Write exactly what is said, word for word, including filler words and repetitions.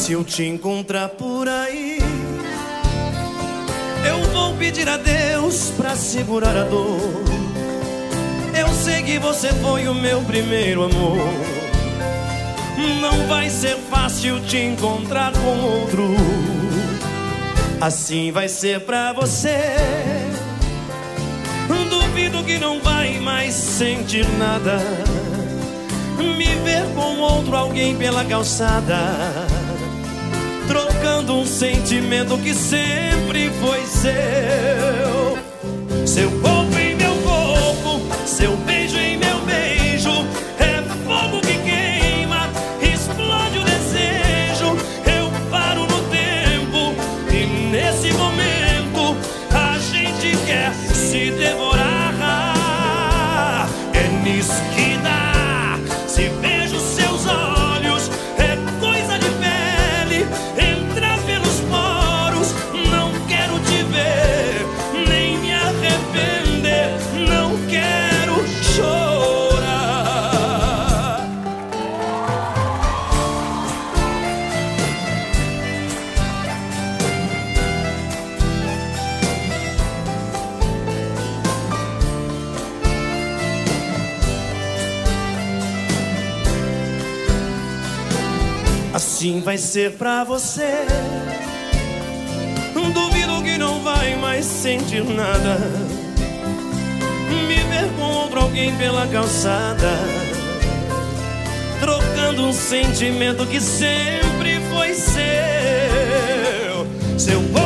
Se eu te encontrar por aí, eu vou pedir a Deus pra segurar a dor. Eu sei que você foi o meu primeiro amor. Não vai ser fácil te encontrar com outro. Assim vai ser pra você. Duvido que não vai mais sentir nada. Me ver com outro alguém pela calçada, trocando um sentimento que sempre foi seu. Seu corpo em meu corpo, seu beijo em meu beijo. É fogo que queima, explode o desejo. Eu paro no tempo e nesse momento a gente quer se devorar. É nisso que dá. Se vejo seus olhos, é coisa de pele, entra pelos poros. Não quero te ver, nem me arrepender. Não quero chorar. Assim vai ser pra você. Duvido que não vai mais sentir nada. Me ver com outro alguém pela calçada, trocando um sentimento que sempre foi seu. Seu